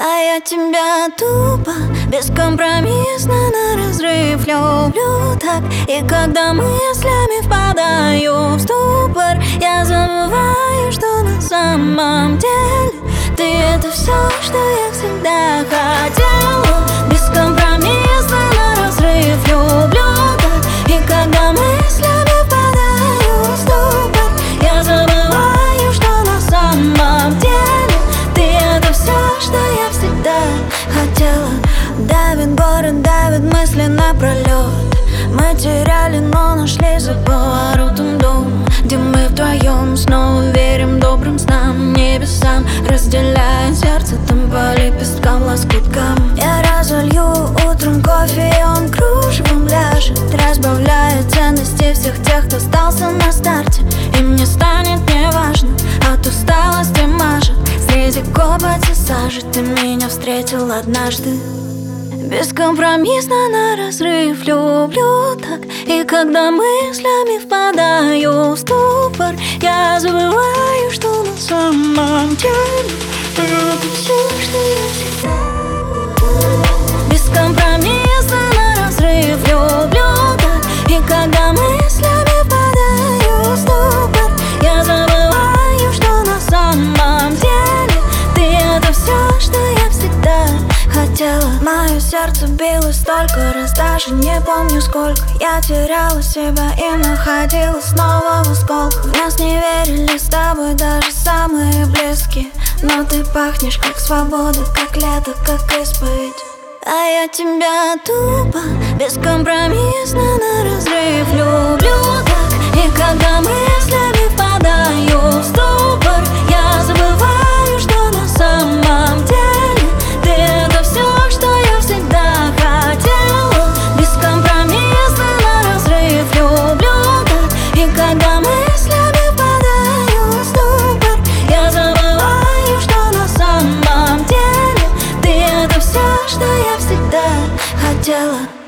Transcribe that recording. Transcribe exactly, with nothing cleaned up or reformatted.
А я тебя тупо, бескомпромиссно на разрыв люблю так. И когда мыслями впадаю в ступор, я забываю, что на самом деле ты — это все, что я всегда хотела. Бескомпромиссно на разрыв люблю так. И когда мыслями впадаю в ступор, я забываю, что на самом деле ты — это все, что я всегда хотела. Давит город, давит мысли напролет. Мы теряли, но нашли за поворотом дом, где мы вдвоем снова верим добрым снам, небесам, разделяя сердце там по лепесткам, лоскуткам. Я разолью утром кофе, и он кружевом ляжет, разбавляя ценности всех тех, кто остался на старте. И мне станет неважно, от усталости мажет, среди копоти сажи ты меня встретил однажды. Бескомпромиссно на разрыв люблю так. И когда мыслями впадаю в ступор, я забываю, что на самом деле ты — это все, что я всегда. Бескомпромиссно на разрыв люблю так. И когда мыслями впадаю в ступор, я забываю, что на самом деле ты — это все, что я всегда хотела. Мое сердце билось столько раз, даже не помню сколько. Я теряла себя и находила снова в осколках. В нас не верили с тобой даже самые близкие, но ты пахнешь как свобода, как лето, как исповедь. А я тебя тупо, бескомпромиссно на разрыв люблю так. И когда мыслями впадаю в ступор, я забываю, что на самом деле ты — это все, что я всегда хотела. Бескомпромиссно на разрыв люблю так. И когда мыслями впадаю в ступор, я забываю, что на самом деле ты — это все, что я всегда хотела.